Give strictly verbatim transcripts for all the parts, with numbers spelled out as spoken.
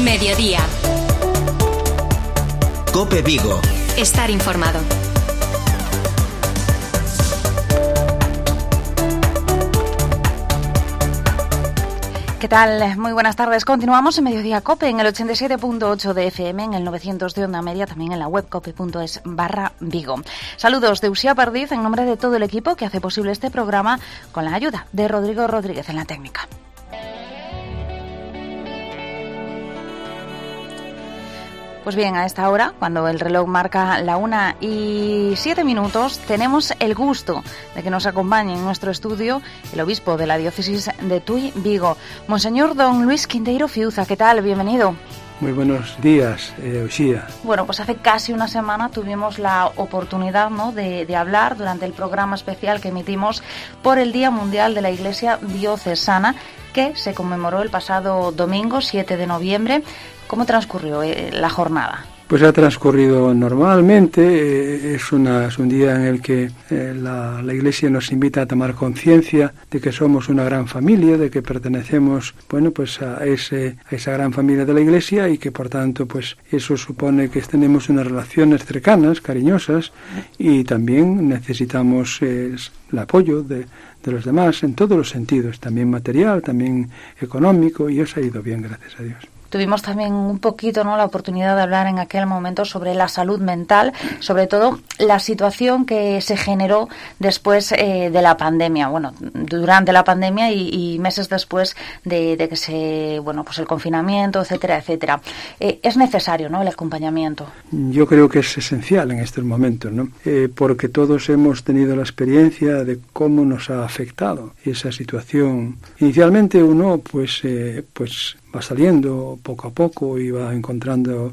Mediodía. COPE Vigo. Estar informado. ¿Qué tal? Muy buenas tardes. Continuamos en Mediodía COPE en el ochenta y siete punto ocho de F M, en el novecientos de Onda Media, también en la web cope punto es barra Vigo. Saludos de Uxía Perdiz en nombre de todo el equipo que hace posible este programa con la ayuda de Rodrigo Rodríguez en la técnica. Pues bien, a esta hora, cuando el reloj marca la una y siete minutos, tenemos el gusto de que nos acompañe en nuestro estudio el obispo de la diócesis de Tui, Vigo, Monseñor Don Luis Quinteiro Fiuza. ¿Qué tal? Bienvenido. Muy buenos días, eh, Uxía. Bueno, pues hace casi una semana tuvimos la oportunidad, ¿no?, de, de hablar durante el programa especial que emitimos por el Día Mundial de la Iglesia Diocesana, que se conmemoró el pasado domingo, siete de noviembre. ¿Cómo transcurrió eh, la jornada? Pues ha transcurrido normalmente. Eh, es, una, es un día en el que eh, la, la Iglesia nos invita a tomar conciencia de que somos una gran familia, de que pertenecemos, bueno, pues a, ese, a esa gran familia de la Iglesia, y que por tanto, pues eso supone que tenemos unas relaciones cercanas, cariñosas, y también necesitamos eh, el apoyo de, de los demás en todos los sentidos, también material, también económico, y eso ha ido bien, gracias a Dios. Tuvimos también un poquito, ¿no?, la oportunidad de hablar en aquel momento sobre la salud mental, sobre todo la situación que se generó después eh, de la pandemia, bueno, durante la pandemia y, y meses después de, de que se, bueno, pues el confinamiento, etcétera, etcétera. Eh, es necesario, ¿no?, el acompañamiento. Yo creo que es esencial en estos momentos, ¿no? Eh, porque todos hemos tenido la experiencia de cómo nos ha afectado esa situación. Inicialmente uno, pues, eh, pues va saliendo poco a poco y va encontrando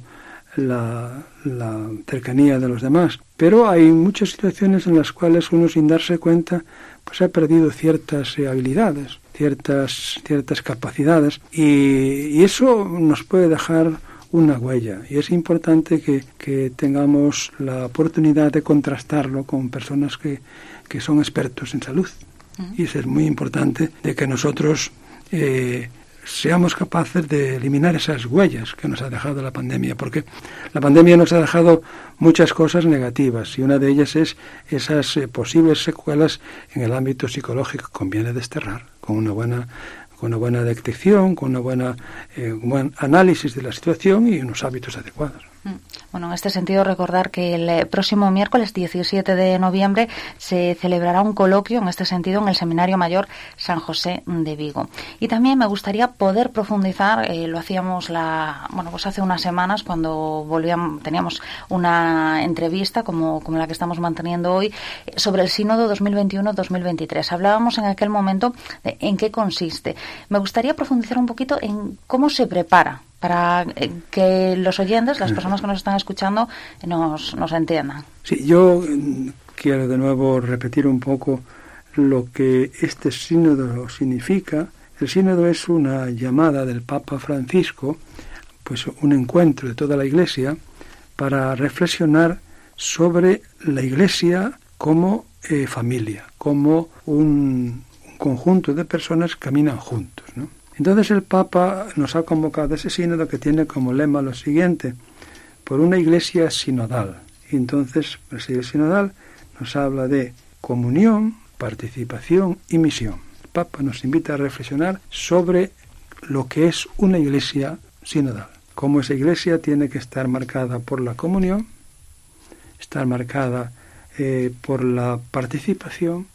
la, la cercanía de los demás. Pero hay muchas situaciones en las cuales uno, sin darse cuenta, pues ha perdido ciertas eh, habilidades, ciertas, ciertas capacidades, y, y eso nos puede dejar una huella. Y es importante que, que tengamos la oportunidad de contrastarlo con personas que, que son expertos en salud. Uh-huh. Y eso es muy importante, de que nosotros Eh, seamos capaces de eliminar esas huellas que nos ha dejado la pandemia, porque la pandemia nos ha dejado muchas cosas negativas, y una de ellas es esas eh, posibles secuelas en el ámbito psicológico. Conviene desterrar con una buena con una buena detección, con una buena eh, un buen análisis de la situación y unos hábitos adecuados. Bueno, en este sentido, recordar que el próximo miércoles diecisiete de noviembre se celebrará un coloquio en este sentido en el Seminario Mayor San José de Vigo. Y también me gustaría poder profundizar, eh, lo hacíamos la, bueno, pues hace unas semanas cuando volvíamos, teníamos una entrevista como, como la que estamos manteniendo hoy, sobre el Sínodo dos mil veintiuno dos mil veintitrés. Hablábamos en aquel momento de en qué consiste. Me gustaría profundizar un poquito en cómo se prepara para que los oyentes, las personas que nos están escuchando, nos, nos entiendan. Sí, yo quiero de nuevo repetir un poco lo que este sínodo significa. El sínodo es una llamada del Papa Francisco, pues un encuentro de toda la Iglesia para reflexionar sobre la Iglesia como eh, familia, como un, un conjunto de personas que caminan juntos, ¿no? Entonces el Papa nos ha convocado a ese sínodo, que tiene como lema lo siguiente: por una iglesia sinodal. Y entonces el siglo sinodal nos habla de comunión, participación y misión. El Papa nos invita a reflexionar sobre lo que es una iglesia sinodal. Cómo esa iglesia tiene que estar marcada por la comunión, estar marcada eh, por la participación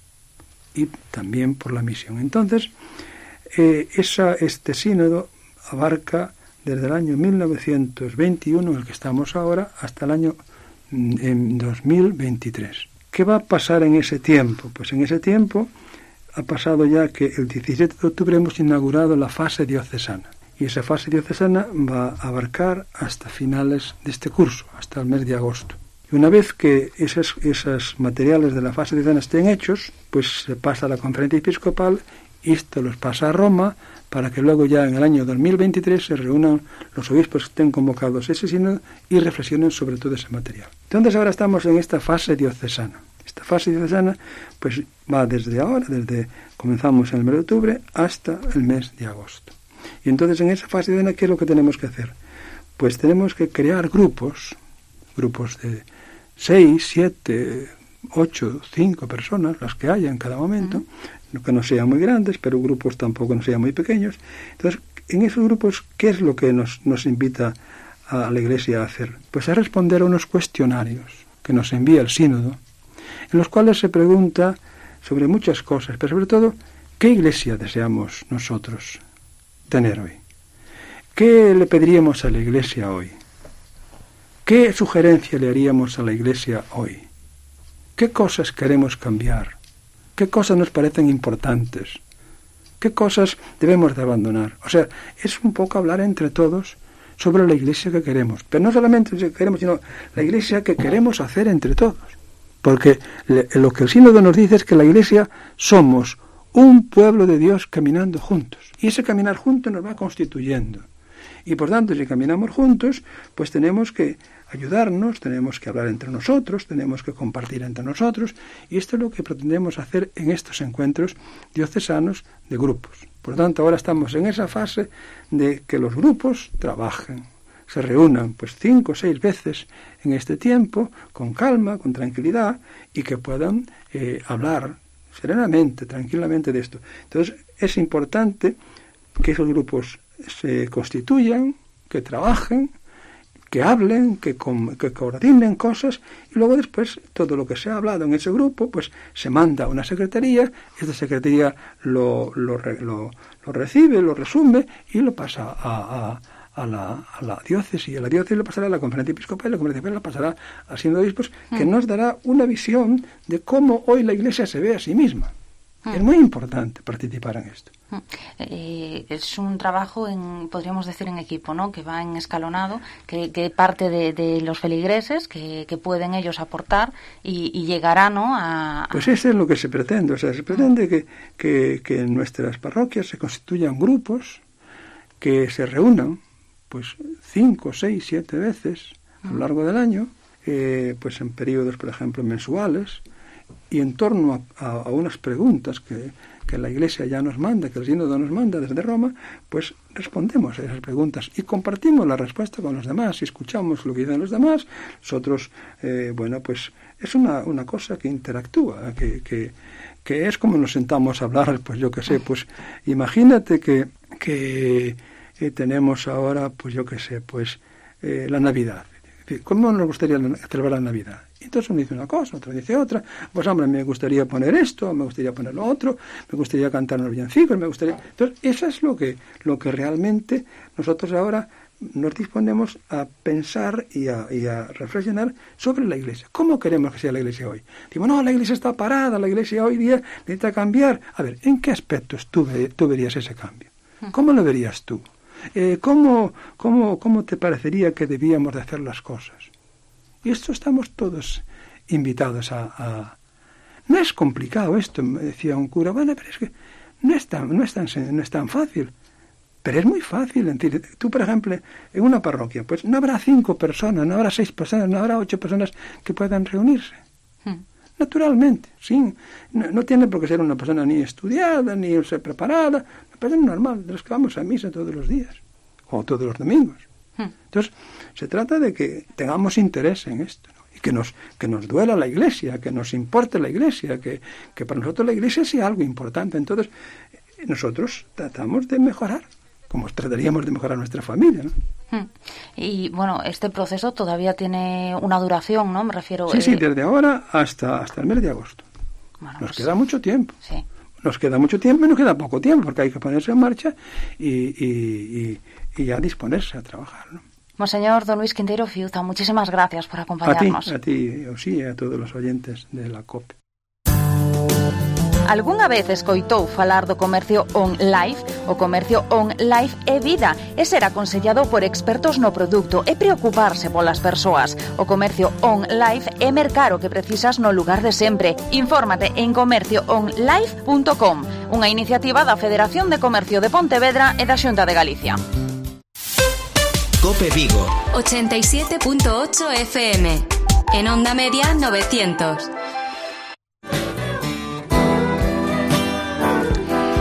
y también por la misión. Entonces, Eh, esa, este sínodo abarca desde el año mil novecientos veintiuno, en el que estamos ahora, hasta el año en dos mil veintitrés. ¿Qué va a pasar en ese tiempo? Pues en ese tiempo ha pasado ya que el diecisiete de octubre hemos inaugurado la fase diocesana, y esa fase diocesana va a abarcar hasta finales de este curso, hasta el mes de agosto. Y una vez que esos, esos materiales de la fase diocesana estén hechos, pues se pasa a la conferencia episcopal, y esto los pasa a Roma, para que luego ya en el año dos mil veintitrés se reúnan los obispos que estén convocados a ese sínodo y reflexionen sobre todo ese material. Entonces ahora estamos en esta fase diocesana. Esta fase diocesana pues va desde ahora, desde comenzamos en el mes de octubre hasta el mes de agosto. Y entonces en esa fase de ¿qué es lo que tenemos que hacer? Pues tenemos que crear grupos, grupos de seis, siete, ocho, cinco personas, las que haya en cada momento, uh-huh. que no sean muy grandes, pero grupos tampoco no sean muy pequeños. Entonces, en esos grupos, ¿qué es lo que nos, nos invita a la Iglesia a hacer? Pues a responder a unos cuestionarios que nos envía el sínodo, en los cuales se pregunta sobre muchas cosas, pero sobre todo, ¿qué Iglesia deseamos nosotros tener hoy? ¿Qué le pediríamos a la Iglesia hoy? ¿Qué sugerencia le haríamos a la Iglesia hoy? ¿Qué cosas queremos cambiar? ¿Qué cosas nos parecen importantes? ¿Qué cosas debemos de abandonar? O sea, es un poco hablar entre todos sobre la Iglesia que queremos. Pero no solamente la que queremos, sino la Iglesia que queremos hacer entre todos. Porque le, lo que el sínodo nos dice es que la Iglesia somos un pueblo de Dios caminando juntos. Y ese caminar juntos nos va constituyendo. Y por tanto, si caminamos juntos, pues tenemos que ayudarnos, tenemos que hablar entre nosotros, tenemos que compartir entre nosotros, y esto es lo que pretendemos hacer en estos encuentros diocesanos de grupos. Por lo tanto, ahora estamos en esa fase de que los grupos trabajen, se reúnan pues cinco o seis veces en este tiempo, con calma, con tranquilidad, y que puedan eh, hablar serenamente, tranquilamente de esto. Entonces, es importante que esos grupos se constituyan, que trabajen, que hablen, que, com- que coordinen cosas, y luego después todo lo que se ha hablado en ese grupo pues se manda a una secretaría, esta secretaría lo, lo, re- lo, lo recibe, lo resume y lo pasa a, a, a, la, a la diócesis, y a la diócesis lo pasará a la conferencia episcopal, y la conferencia episcopal lo pasará al sínodo de obispos, que nos dará una visión de cómo hoy la Iglesia se ve a sí misma. Es muy importante participar en esto. Eh, es un trabajo, en, podríamos decir, en equipo, ¿no? Que va en escalonado, que, que parte de, de los feligreses, que, que pueden ellos aportar y, y llegará, ¿no? A, a... Pues eso es lo que se pretende. O sea, se pretende uh-huh. que, que, que en nuestras parroquias se constituyan grupos que se reúnan, pues, cinco, seis, siete veces a lo largo del año, eh, pues en periodos, por ejemplo, mensuales, y en torno a, a, a unas preguntas que, que la Iglesia ya nos manda, que el sínodo nos manda desde Roma, pues respondemos a esas preguntas y compartimos la respuesta con los demás, y escuchamos lo que dicen los demás. Nosotros, eh, bueno, pues es una, una cosa que interactúa, que, que, que es como nos sentamos a hablar, pues yo qué sé, pues imagínate que, que eh, tenemos ahora, pues yo qué sé, pues eh, la Navidad. ¿Cómo nos gustaría celebrar la Navidad? Entonces uno dice una cosa, otro dice otra. Pues hombre, me gustaría poner esto, me gustaría poner lo otro, me gustaría cantar unos villancicos, me gustaría... Entonces, eso es lo que, lo que realmente nosotros ahora nos disponemos a pensar y a, y a reflexionar sobre la Iglesia. ¿Cómo queremos que sea la Iglesia hoy? Digo, no, la Iglesia está parada, la Iglesia hoy día necesita cambiar. A ver, ¿en qué aspectos tú, tú verías ese cambio? ¿Cómo lo verías tú? Eh, ¿cómo, cómo, ¿Cómo te parecería que debíamos de hacer las cosas? Y esto estamos todos invitados a, a... No es complicado esto, me decía un cura. Bueno, pero es que no es tan, no es tan, no es tan fácil. Pero es muy fácil. Es decir, tú, por ejemplo, en una parroquia, pues no habrá cinco personas, no habrá seis personas, no habrá ocho personas que puedan reunirse. Hmm. Naturalmente, sin, no, no tiene por qué ser una persona ni estudiada, ni ser preparada, una persona normal, de los que vamos a misa todos los días, o todos los domingos. Hmm. Entonces, se trata de que tengamos interés en esto, ¿no? Y que nos, que nos duela la Iglesia, que nos importe la Iglesia, que, que para nosotros la Iglesia sea algo importante. Entonces, nosotros tratamos de mejorar, como trataríamos de mejorar nuestra familia, ¿no? Y bueno, este proceso todavía tiene una duración, ¿no? Me refiero... Sí, eh... sí, desde ahora hasta, hasta el mes de agosto. Bueno, nos pues, queda mucho tiempo. Sí. Nos queda mucho tiempo y nos queda poco tiempo, porque hay que ponerse en marcha y, y, y, y ya disponerse a trabajar, ¿no? Monseñor Don Luis Quinteiro Fiuza, muchísimas gracias por acompañarnos. A ti, a ti, sí, a todos los oyentes de la COPE. Algunha vez escoitou falar do comercio online? O comercio online é vida, é ser aconsellado por expertos no produto e preocuparse polas persoas. O comercio online é mercar o que precisas no lugar de sempre. Infórmate en comercio online punto com, unha iniciativa da Federación de Comercio de Pontevedra e da Xunta de Galicia. Cope Vigo ochenta y siete punto ocho F M, en onda media novecientos.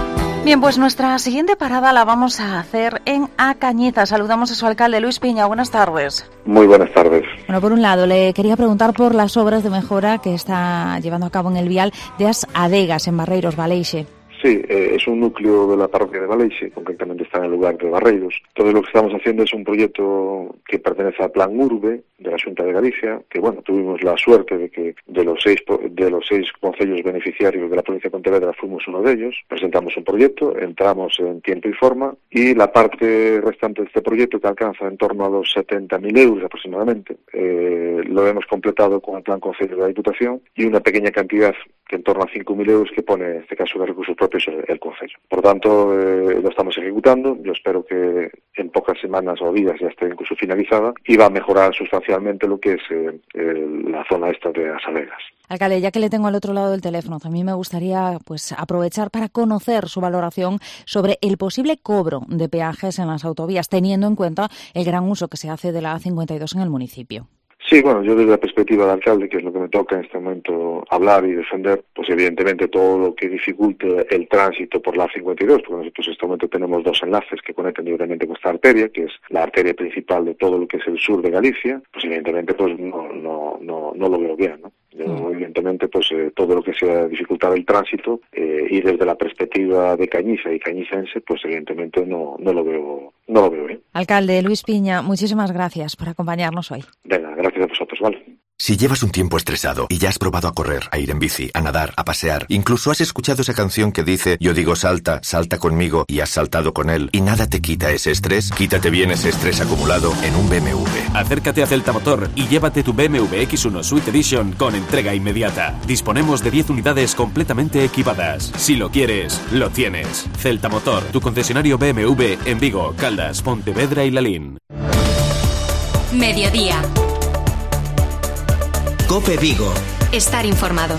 Bien, pues nuestra siguiente parada la vamos a hacer en A Cañiza. Saludamos a su alcalde, Luis Piña. Buenas tardes. Muy buenas tardes. Bueno, por un lado, le quería preguntar por las obras de mejora que está llevando a cabo en el vial de As Adegas, en Barreiros, Baleixe. Sí, eh, es un núcleo de la parroquia de Baleixe, concretamente está en el lugar de Barreiros. Todo lo que estamos haciendo es un proyecto que pertenece al Plan Urbe de la Xunta de Galicia, que bueno, tuvimos la suerte de que de los seis de los seis concellos beneficiarios de la provincia de Pontevedra fuimos uno de ellos. Presentamos un proyecto, entramos en tiempo y forma, y la parte restante de este proyecto, que alcanza en torno a los setenta mil euros aproximadamente, eh, lo hemos completado con el Plan Concello de la Diputación y una pequeña cantidad que en torno a cinco mil euros que pone, en este caso, de recursos propios el, el Concello. Por tanto, eh, lo estamos ejecutando. Yo espero que en pocas semanas o días ya esté incluso finalizada y va a mejorar sustancialmente lo que es eh, el, la zona esta de As Adegas. Alcalde, ya que le tengo al otro lado del teléfono, también me gustaría pues aprovechar para conocer su valoración sobre el posible cobro de peajes en las autovías, teniendo en cuenta el gran uso que se hace de la A cincuenta y dos en el municipio. Sí, bueno, yo desde la perspectiva del alcalde, que es lo que me toca en este momento hablar y defender, pues evidentemente todo lo que dificulte el tránsito por la A cincuenta y dos, porque nosotros en este momento tenemos dos enlaces que conectan libremente con esta arteria, que es la arteria principal de todo lo que es el sur de Galicia, pues evidentemente pues no no no, no lo veo bien, ¿no? Yo, evidentemente, pues eh, todo lo que sea dificultar el tránsito eh, y desde la perspectiva de Cañiza y cañicense, pues evidentemente no no lo veo no lo veo bien. Alcalde Luis Piña, muchísimas gracias por acompañarnos hoy. Venga, gracias a vosotros, ¿vale? Si llevas un tiempo estresado y ya has probado a correr, a ir en bici, a nadar, a pasear, incluso has escuchado esa canción que dice yo digo salta, salta conmigo y has saltado con él y nada te quita ese estrés, quítate bien ese estrés acumulado en un B M W. Acércate a Celta Motor y llévate tu B M W X uno Suite Edition con entrega inmediata. Disponemos de diez unidades completamente equipadas. Si lo quieres, lo tienes. Celta Motor, tu concesionario B M W en Vigo, Caldas, Pontevedra y Lalín. Mediodía. COPE Vigo. Estar informado.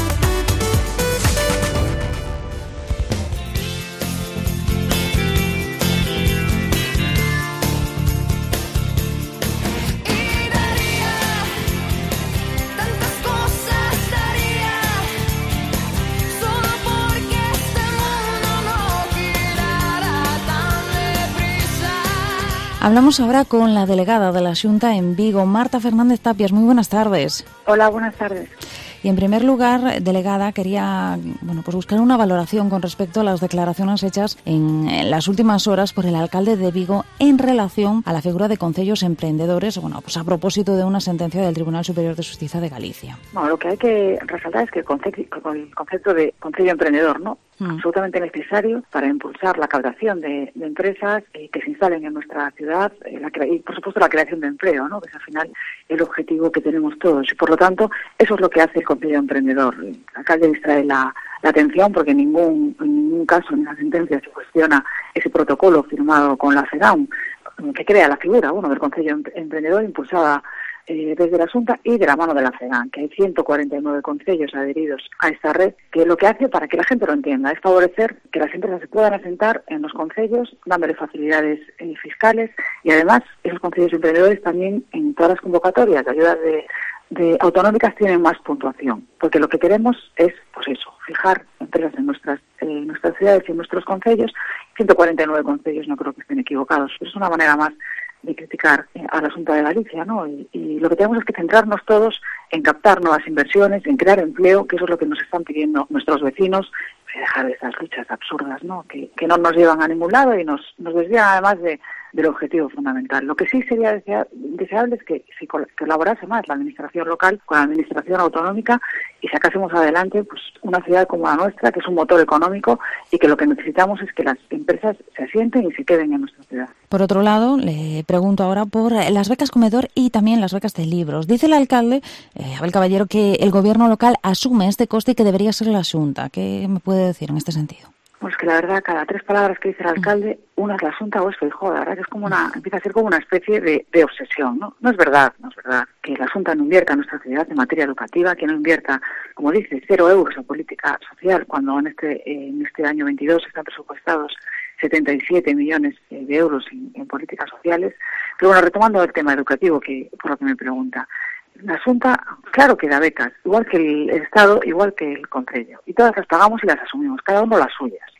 Hablamos ahora con la delegada de la Xunta en Vigo, Marta Fernández Tapias. Muy buenas tardes. Hola, buenas tardes. Y en primer lugar, delegada, quería bueno, pues buscar una valoración con respecto a las declaraciones hechas en, en las últimas horas por el alcalde de Vigo en relación a la figura de concellos emprendedores, bueno, pues a propósito de una sentencia del Tribunal Superior de Justicia de Galicia. Bueno, lo que hay que resaltar es que el concepto, el concepto de concello emprendedor, ¿no? Mm. Absolutamente necesario para impulsar la captación de, de empresas eh, que se instalen en nuestra ciudad eh, la cre- y, por supuesto, la creación de empleo, ¿no? Que es al final el objetivo que tenemos todos. Y, por lo tanto, eso es lo que hace el concello emprendedor. El alcalde distrae la, la atención porque en ningún, en ningún caso en la sentencia se cuestiona ese protocolo firmado con la FEDAM que crea la figura, bueno, del concello emprendedor impulsada Eh, desde la Xunta y de la mano de la FEDAM, que hay ciento cuarenta y nueve concellos adheridos a esta red, que lo que hace, para que la gente lo entienda, es favorecer que las empresas se puedan asentar en los concellos, dándole facilidades eh, fiscales, y además esos concellos emprendedores también en todas las convocatorias de ayudas de, de autonómicas tienen más puntuación, porque lo que queremos es, pues eso, fijar empresas en nuestras, eh, nuestras ciudades y en nuestros concellos. ciento cuarenta y nueve concellos no creo que estén equivocados, pero es una manera más de criticar eh, a la Xunta de Galicia, ¿no? Y, y lo que tenemos es que centrarnos todos en captar nuevas inversiones, en crear empleo, que eso es lo que nos están pidiendo nuestros vecinos, y dejar de estas luchas absurdas, ¿no? Que, que no nos llevan a ningún lado y nos, nos desvían además de, del objetivo fundamental. Lo que sí sería desea, deseable es que si colaborase más la administración local con la administración autonómica y sacásemos adelante pues una ciudad como la nuestra, que es un motor económico y que lo que necesitamos es que las empresas se asienten y se queden en nuestra ciudad. Por otro lado, le pregunto ahora por las becas comedor y también las becas de libros. Dice el alcalde, eh, Abel Caballero, que el gobierno local asume este coste y que debería ser la Xunta. ¿Qué me puede decir en este sentido? Pues que la verdad, cada tres palabras que dice el alcalde, una es la Xunta o es Feijóo. La verdad que es como una, empieza a ser como una especie de, de obsesión, ¿no? No es verdad, no es verdad que la Xunta no invierta en nuestra ciudad en materia educativa, que no invierta, como dice, cero euros en política social, cuando en este, eh, en este año veintidós están presupuestados setenta y siete millones de euros en, en políticas sociales. Pero bueno, retomando el tema educativo, que por lo que me pregunta, la Xunta, claro que da becas, igual que el, el Estado, igual que el Concello, y todas las pagamos y las asumimos, cada uno las suyas.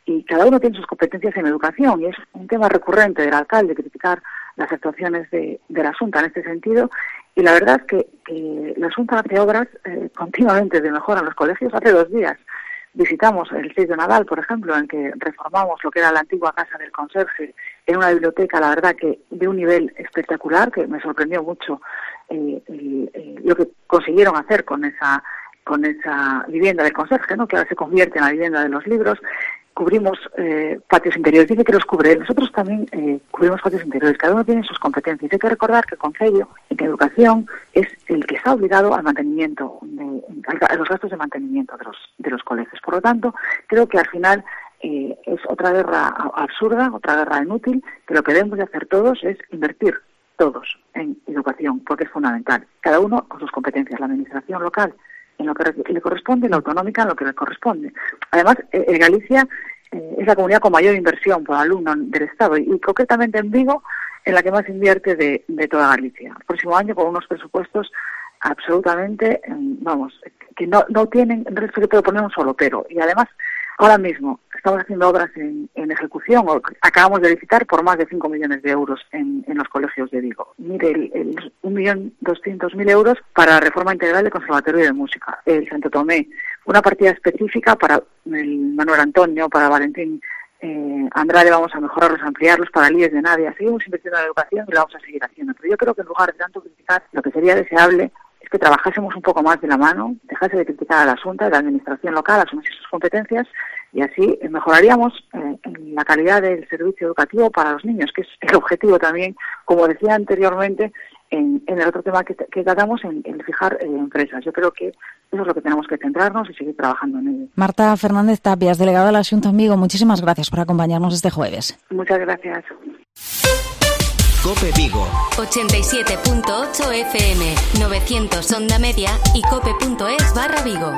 y cada uno tiene sus competencias en educación, y es un tema recurrente del alcalde criticar las actuaciones de, de la Xunta en este sentido, y la verdad es que, que la Xunta hace obras eh, continuamente de mejora en los colegios. Hace dos días visitamos el Seis de Nadal, por ejemplo, en que reformamos lo que era la antigua casa del conserje en una biblioteca, la verdad que de un nivel espectacular, que me sorprendió mucho eh, el, el, lo que consiguieron hacer con esa con esa vivienda del conserje, ¿no?, que ahora se convierte en la vivienda de los libros. Cubrimos eh, patios interiores, dice que los cubre él, nosotros también eh, cubrimos patios interiores, cada uno tiene sus competencias. Hay que recordar que el Concello, en educación, es el que está obligado al mantenimiento, de, a los gastos de mantenimiento de los, de los colegios. Por lo tanto, creo que al final eh, es otra guerra absurda, otra guerra inútil, que lo que debemos de hacer todos es invertir todos en educación, porque es fundamental, cada uno con sus competencias, la administración local en lo que le corresponde y la autonómica en lo que le corresponde. Además, eh, Galicia eh, es la comunidad con mayor inversión por alumno del Estado, y, y concretamente en Vigo, en la que más invierte de, de toda Galicia. El próximo año con unos presupuestos absolutamente, eh, vamos, que no, no tienen, no les puedo poner un solo pero. Y además, ahora mismo estamos haciendo obras en, en ejecución, o acabamos de licitar por más de cinco millones de euros en, en los colegios de Vigo. Mire, el, el un millón doscientos mil euros para la reforma integral del Conservatorio de Música. El Santo Tomé, una partida específica para el Manuel Antonio, para Valentín eh, Andrade, vamos a mejorarlos, ampliarlos, para el I E S de Nadia. Seguimos invirtiendo en la educación y lo vamos a seguir haciendo. Pero yo creo que en lugar de tanto criticar, lo que sería deseable es que trabajásemos un poco más de la mano, dejase de criticar a la Xunta, de la administración local, asumiese sus competencias, y así eh, mejoraríamos eh, la calidad del servicio educativo para los niños, que es el objetivo también, como decía anteriormente, en, en el otro tema que, que tratamos, en, en fijar eh, empresas. Yo creo que eso es lo que tenemos que centrarnos y seguir trabajando en ello. Marta Fernández Tapias, delegada de la Xunta en Vigo, muchísimas gracias por acompañarnos este jueves. Muchas gracias. COPE Vigo ochenta y siete punto ocho F M, novecientos onda media y cope.es barra Vigo.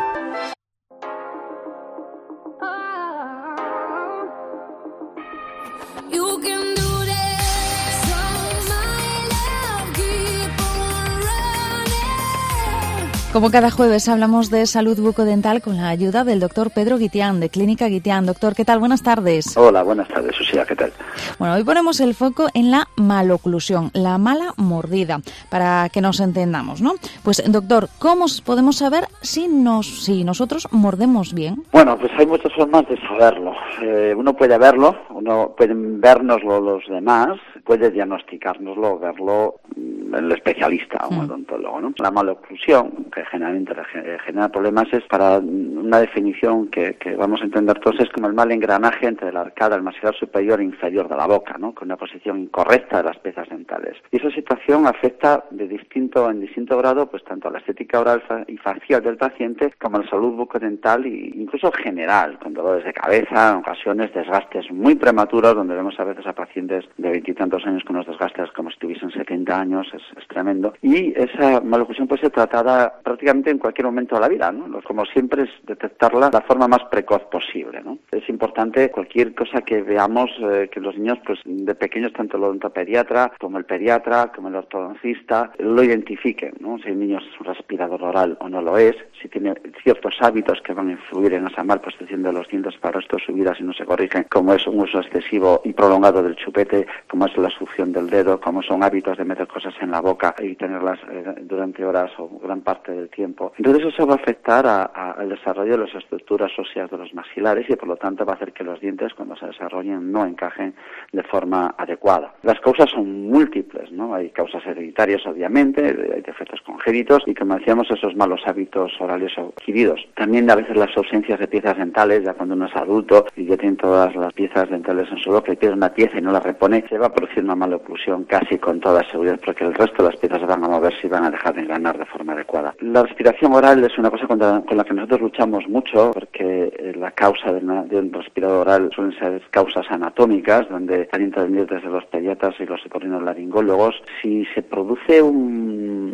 Como cada jueves hablamos de salud bucodental con la ayuda del doctor Pedro Guitián, de Clínica Guitián. Doctor, ¿qué tal? Buenas tardes. Hola, buenas tardes, Susía, ¿qué tal? Bueno, hoy ponemos el foco en la maloclusión, la mala mordida, para que nos entendamos, ¿no? Pues, doctor, ¿cómo podemos saber si nos si nosotros mordemos bien? Bueno, pues hay muchas formas de saberlo. Eh, uno puede verlo, uno puede vernoslo los demás, puede diagnosticárnoslo, verlo el especialista o el odontólogo, ¿no? La maloclusión, que generalmente genera problemas, es, para una definición que, que vamos a entender todos, es como el mal engranaje entre la arcada, el maxilar superior e inferior de la boca, ¿no?, con una posición incorrecta de las piezas dentales. Y esa situación afecta de distinto en distinto grado, pues tanto a la estética oral y facial del paciente como a la salud bucodental e incluso general, con dolores de cabeza, en ocasiones desgastes muy prematuros, donde vemos a veces a pacientes de veintitantos años con unos desgastes como si tuviesen setenta años, es, es tremendo. Y esa maloclusión puede ser tratada prácticamente en cualquier momento de la vida, ¿no? Como siempre es detectarla de la forma más precoz posible, ¿no? Es importante cualquier cosa que veamos eh, que los niños, pues de pequeños, tanto el odontopediatra como el pediatra, como el ortodoncista, lo identifiquen, ¿no? Si el niño es un respirador oral o no lo es, si tiene ciertos hábitos que van a influir en esa mal posición de los dientes para esto su vida si no se corrigen, como es un uso excesivo y prolongado del chupete, como es la succión del dedo, como son hábitos de meter cosas en la boca y tenerlas eh, durante horas o gran parte del tiempo. Entonces eso va a afectar a, a, al desarrollo de las estructuras óseas de los maxilares y por lo tanto va a hacer que los dientes cuando se desarrollen no encajen de forma adecuada. Las causas son múltiples, ¿no? Hay causas hereditarias obviamente, hay defectos congénitos y como decíamos esos malos hábitos orales adquiridos. También a veces las ausencias de piezas dentales, ya cuando uno es adulto y ya tiene todas las piezas dentales en su boca y pierde una pieza y no la repone, se va a producir una maloclusión casi con toda seguridad porque el resto de las piezas se van a mover si van a dejar de engranar de forma adecuada. La respiración oral es una cosa con la, con la que nosotros luchamos mucho porque la causa de, una, de un respirador oral suelen ser causas anatómicas donde han intervenido desde los pediatras y los otorrinolaringólogos. Si se produce un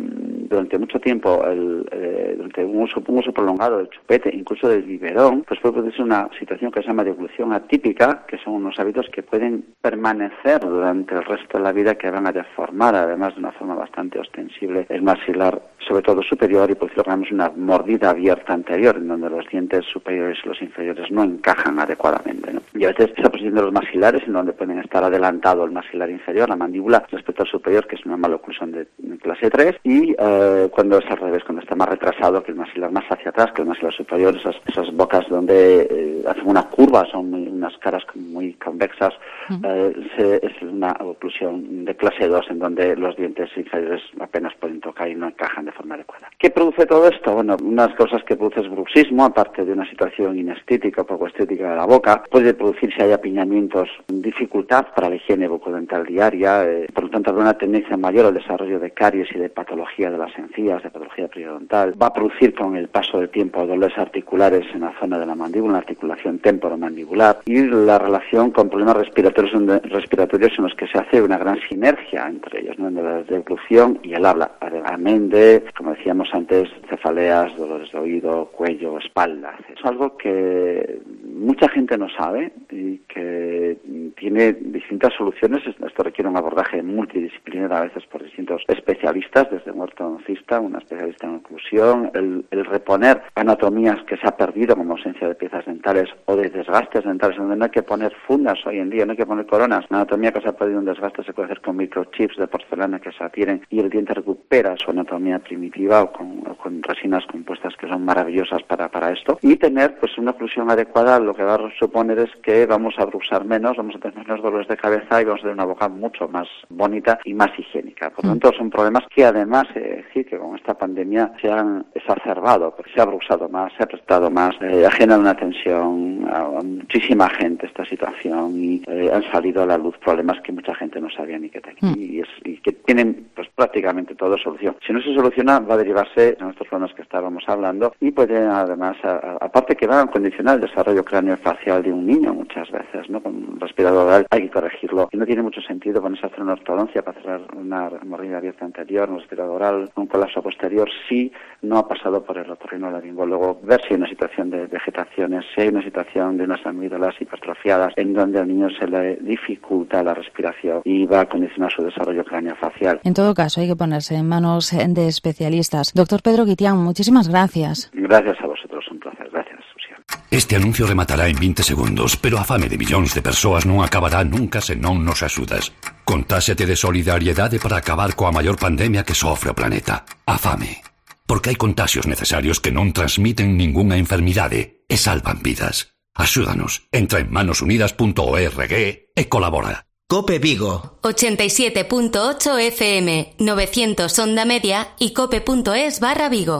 durante mucho tiempo, el, eh, durante un uso, un uso prolongado del chupete, incluso del biberón, pues puede producirse una situación que se llama deglución atípica, que son unos hábitos que pueden permanecer durante el resto de la vida, que van a deformar, además de una forma bastante ostensible, el maxilar, sobre todo superior, y por decirlo que llamamos una mordida abierta anterior, en donde los dientes superiores y los inferiores no encajan adecuadamente, ¿no? Y a veces esa posición de los maxilares, en donde pueden estar adelantado el maxilar inferior, la mandíbula, respecto al superior, que es una maloclusión de, de clase tres, y eh, cuando es al revés, cuando está más retrasado, que el maxilar más hacia atrás, que el maxilar superior, esas, esas bocas donde eh, hacen una curva, son muy, unas caras muy convexas, uh-huh. eh, se, es una oclusión de clase dos, en donde los dientes inferiores apenas pueden tocar y no encajan de forma adecuada. ¿Qué produce todo esto? Bueno, unas cosas que produce es bruxismo, aparte de una situación inestética o poco estética de la boca. Puede producir, si hay apiñamientos, dificultad para la higiene bucodental diaria, eh, por lo tanto, habrá una tendencia mayor al desarrollo de caries y de patología de las encías, de patología periodontal. Va a producir con el paso del tiempo dolores articulares en la zona de la mandíbula, una articulación temporomandibular, y la relación con problemas respiratorios, respiratorios en los que se hace una gran sinergia entre ellos, ¿no? En la deglución y el habla, además de, como decíamos antes, cefaleas, dolores de oído, cuello, espalda. Es algo que mucha gente no sabe y que tiene distintas soluciones. Esto requiere un abordaje multidisciplinar, a veces por distintos especialistas, desde un ortodoncista, una especialista en oclusión, el, el reponer anatomías que se ha perdido como ausencia de piezas dentales o de desgastes dentales, donde no hay que poner fundas hoy en día, no hay que poner coronas. La anatomía que se ha perdido un desgaste se puede hacer con microchips de porcelana que se adhieren y el diente recupera su anatomía primitiva, o con, o con resinas compuestas que son maravillosas para, para esto. Y tener pues una oclusión adecuada lo que va a suponer es que vamos a bruxar menos, vamos a tener menos dolores de cabeza y vamos a tener una boca mucho más bonita y más higiénica. Por lo tanto, son problemas que además, eh, decir que con esta pandemia se han exacerbado, porque se ha bruxado más, se ha prestado más, eh, ha generado una tensión a, a muchísima gente esta situación y eh, han salido a la luz problemas que mucha gente no sabía ni que tenía. Mm. Y, es, y que tienen pues prácticamente todo solución. Si no se soluciona, va a derivarse en estos problemas que estábamos hablando y puede además, a, a, aparte que van a condicionar el desarrollo craneofacial de un niño muchas veces, ¿no? Con un respirador oral hay que corregirlo. Y no tiene mucho sentido ponerse a hacer una ortodoncia para cerrar una mordida abierta anterior, un respirador oral, un colapso posterior, si no ha pasado por el otorrinolaringólogo, ver si hay una situación de vegetaciones, si hay una situación de unas amígdalas hipertrofiadas, en donde al niño se le dificulta la respiración y va a condicionar su desarrollo craneofacial. En todo caso, hay que ponerse en manos de especialistas. Doctor Pedro Guitián, muchísimas gracias. Gracias a vosotros, un placer. Gracias, Susiana. Este anuncio rematará en vinte segundos, pero a fame de millóns de persoas non acabará nunca se non nos axudas. Contáxete de solidariedade para acabar coa maior pandemia que sofre o planeta, a fame. Porque hai contaxios necesarios que non transmiten ningunha enfermidade e salvan vidas. Axúdanos, entra en manosunidas punto org e colabora. Cope Vigo. ochenta y siete punto ocho F M, novecientos onda media y cope.es barra Vigo.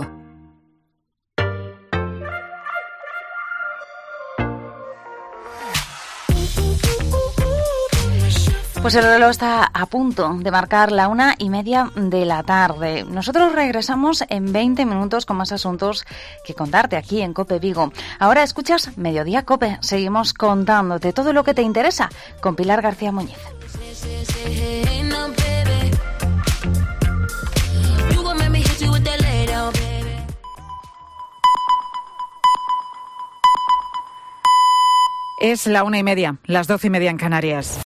Pues el reloj está a punto de marcar la una y media de la tarde. Nosotros regresamos en veinte minutos con más asuntos que contarte aquí en Cope Vigo. Ahora escuchas Mediodía Cope. Seguimos contándote todo lo que te interesa con Pilar García Muñiz. Es la una y media, las doce y media en Canarias.